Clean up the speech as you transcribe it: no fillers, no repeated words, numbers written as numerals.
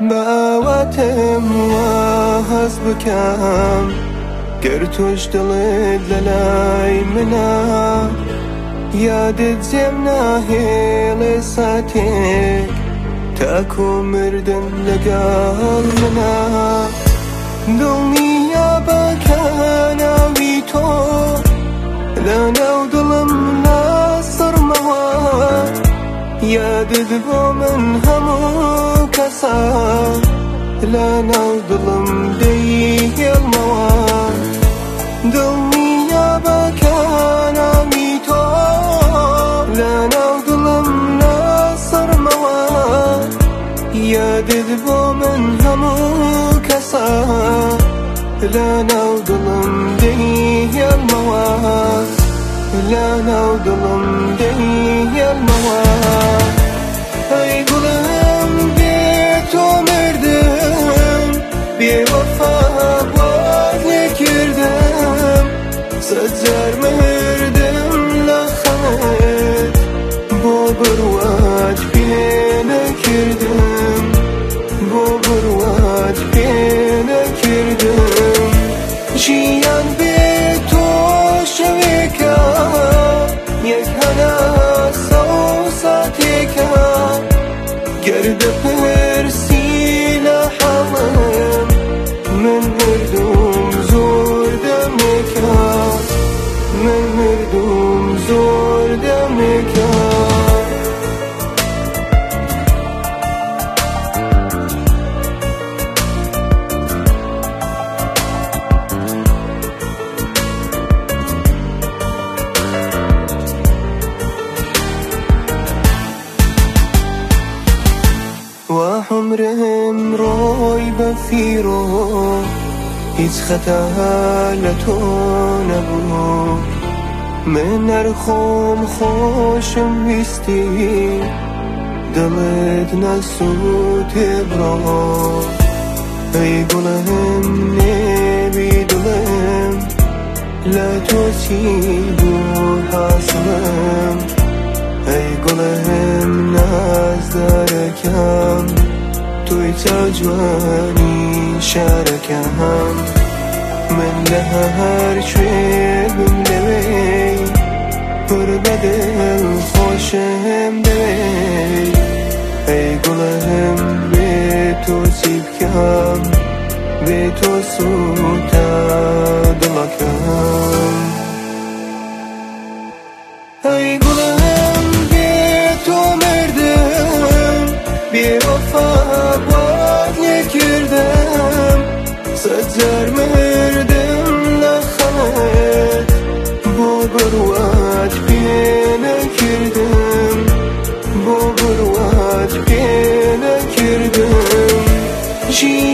باواتم وهز بكم قرتوش دڵێت لەلای منە یادت زێم ناهێڵێ ساتێک تاکو مردن لەگەڵ منە دڵنیا بەکە ناوی تۆ لەناو دڵم ناسڕمەوە یادت بۆ من هەموو کەسە لەناو دڵم دەیهێڵمەوە دڵنیا بەکە ناوی تۆ لەناو دڵم ناسڕمەوە یادت بۆ من هەموو کەسە لەناو دڵم دەیهێڵمەوە لەناو دڵم دەیهێڵمەوە ئەی گوڵم بێ تۆ مردم بێوەفا بۆت لێکردم سەد جار مردم لە خەمت بۆ بڕوات پێ نەکردم بۆ بڕوات پێ نەکردم ژیان بێ تۆ شەوێکە یەک هەناسە و ساتێکە گەر دەپرسی لە حەڵم من مردوم زۆر دەمێکە من مردوم زۆر دەمێکە وعمرم ڕۆی بە فیرۆ هیچ خەتا لە تۆ نەبوو من هەرخۆم خۆشم ویستی دڵت نەسووتێ بڕۆ ئەی گوڵم نێوی دڵم لە تۆ چی بوو حاسڵم ئەی گوڵم نازدارەکەم توی چاوجوانی شارەکەم من لە هەر شوێ بم لەوێ پڕ بەدڵ خۆشم دەوێ ئەی گوڵم بێ تۆ چی بکەم بێ تۆ سووتە دڵەکەم ئەی گوڵم بێ تۆ مردم بێوەفا بۆت لێکردم سەد جار مردم لە خەمت بۆ بڕوات پێ نەکردم بۆ بڕوات پێ نەکردم